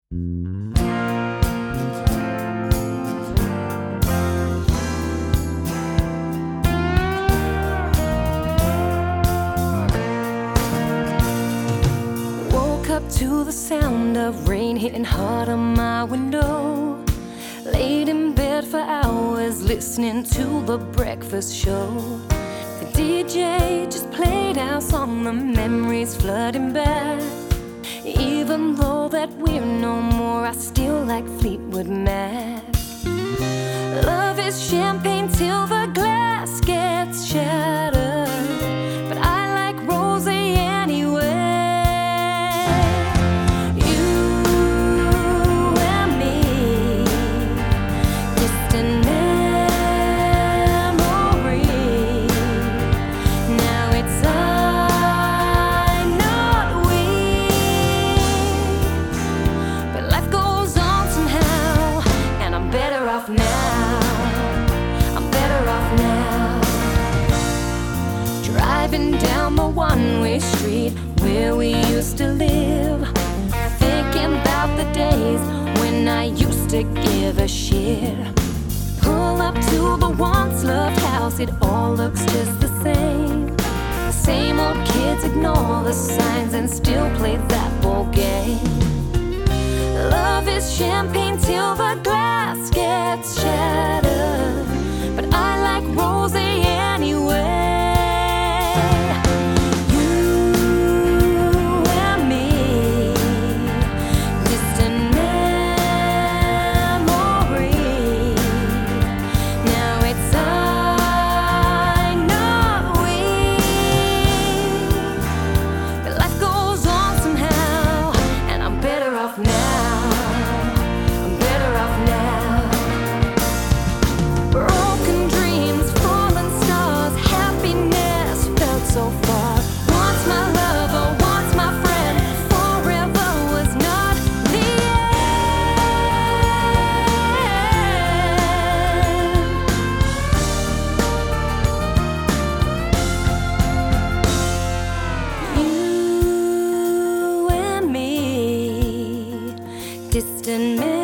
Woke up to the sound of rain hitting hard on my window. Laid in bed for hours listening to the breakfast show. The DJ just played our song, the memories flooding back. Even though that we're no more, I still like Fleetwood Mac. Love is champagne till the glass gets shattered, but I like rosé anyway. You and me, distant memory. Now it's I, not we. But life goes on somehow, and I'm better off now. I'm better off now. Driving down the one-way street where we used to live, thinking about the days when I used to give a shit. Pull up to the once-loved house, it all looks just the same. The same old kids ignore the signs and still play that ball game. Love is champagne till the glass gets shattered, but I like rosé anyway. You and me, distant memory. Now it's I, not we. But life goes on somehow, and I'm better off now. I'm better off now. Broken dreams, fallen stars, happiness felt so far. Once my lover, once my friend, forever was not the end. You and me, distant